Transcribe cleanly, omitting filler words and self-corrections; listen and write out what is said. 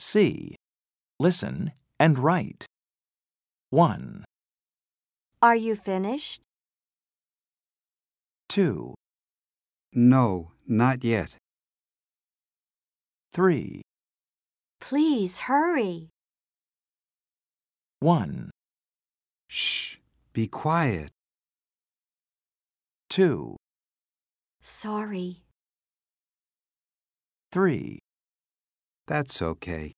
C. Listen and write. 1, Are you finished? 2, No, not yet. 3, Please hurry. 1, Shh, be quiet. 2, Sorry. 3, That's okay.